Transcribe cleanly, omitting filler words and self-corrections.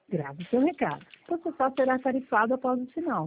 Grave seu recado. Você só será tarifado após o sinal.